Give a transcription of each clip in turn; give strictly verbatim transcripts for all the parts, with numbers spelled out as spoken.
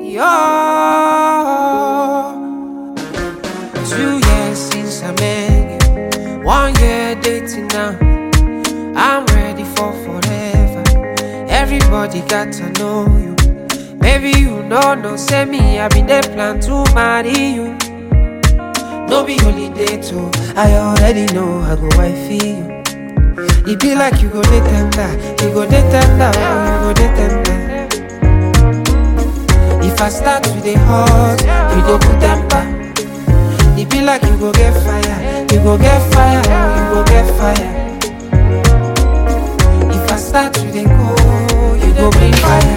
Yo, two years since I met you, one year dating now. I'm ready for forever. Everybody got to know you. Maybe you know, no say me, I been there plan to marry you. No be holiday too, I already know I go wifey you. It be like you go dey tender, you go dey tender, oh, you go dey tender. If I start with the hot, you go put temper. It be like you go get fire, you go get fire, oh, you go get fire. If I start with the cold, you go bring fire.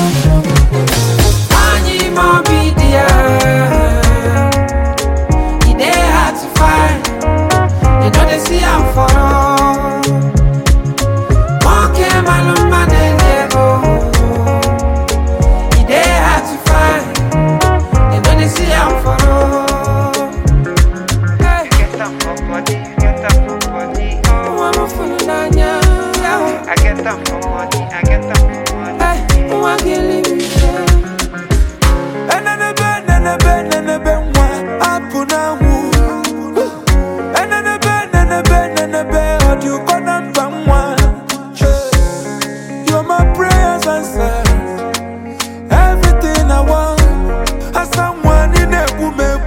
Anyi mo be there. It dey hard to find. You know they see I'm for all. Monkey malum manene go. It dey hard to find. You know they see I'm for all. Hey. Get them for body, get them for body. Oh, I'm a fool nanya. I get them for money, I get them for money. Hey, oh, I can't leave you. You're my prayers answered. Everything I want, as someone in a woman.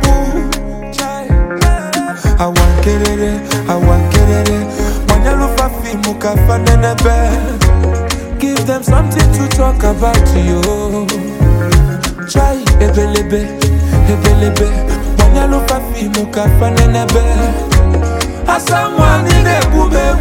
I want it, I want it. When you look for film, muka fanene be. Give them something to talk about you. Try ebelebe, ebelebe. When you look for film, muka fanene be. As someone in a woman.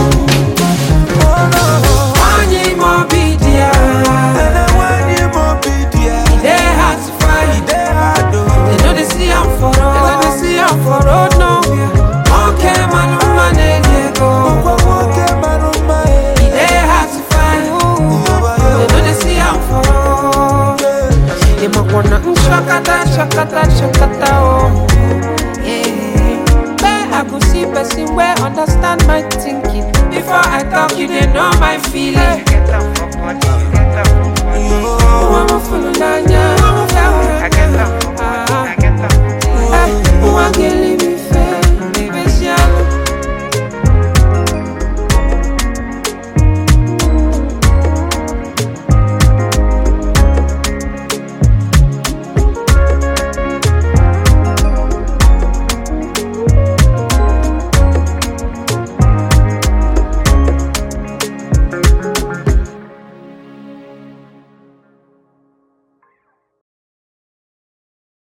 Oh no. Anyi mo be there. And I want you more be there. It dey hard to find. They hard to. They know they see I'm for road. They know they see I'm for road nowhere. Okay, man, no man, they go. It dey hard to find. They know they see I'm for road. They might wanna shakata, shakata, shakata, oh. Yeah. Where I go see person where understand my thinking. Before I talk, you they know my feeling. Get them for body, get them for body. Oh, I'm a fool, Nanya. I get them for money, I get them for money. Hey, oh, I can't leave.